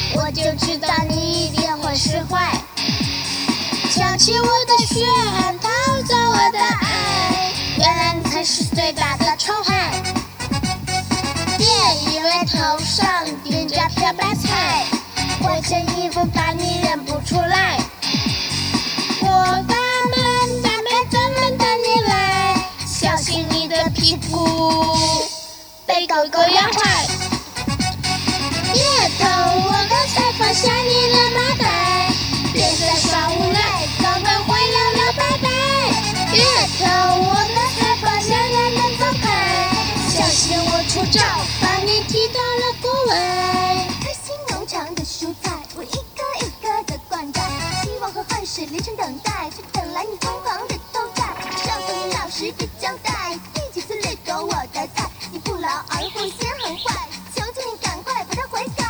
我就知道你一定会释怀。抢起我的血汗，偷走我的爱，原来你才是最大的仇害。别以为头上顶着漂白菜，换身衣服把你认不出来。我大门专门等你来，小心你的屁股被狗狗咬坏。别偷我的菜，放下你的脑袋，别再耍无赖，赶快回来了，拜拜。别偷我的菜，放下你的走开，小心我出招，把你踢到了国外。 开心农场的蔬菜，我一个一个的灌溉，希望和汗水连成等待，却等来你疯狂的偷摘。上头你老实的交代，第几次掠夺我的菜？你不劳而获，先很坏，求求你赶快把它悔改。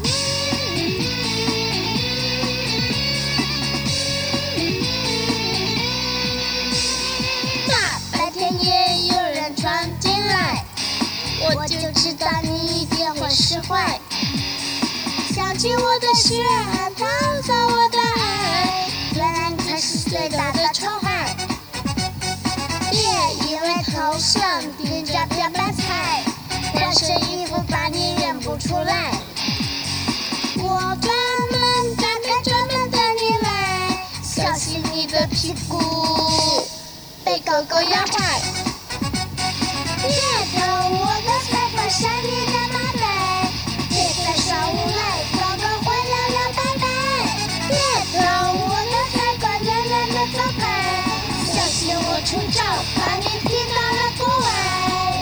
大白天也有人闯进来，我就知道你一定会释怀。抢起我的血汗，偷走我的爱，原来你才是最大的仇害。别以为头上顶着漂白菜，换身衣服把你认不出来。我专门等你来，小心你的屁股被狗狗咬坏。别偷我的菜，放下你的脑袋，别再耍无赖，赶快回来了，拜拜。别偷我的菜，快点的走开，小心我出招，把你踢到了国外。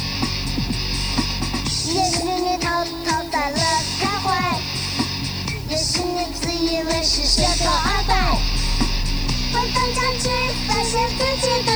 也许你偷在了开怀，也许你自以为是噱头二代，回头将去发现自己的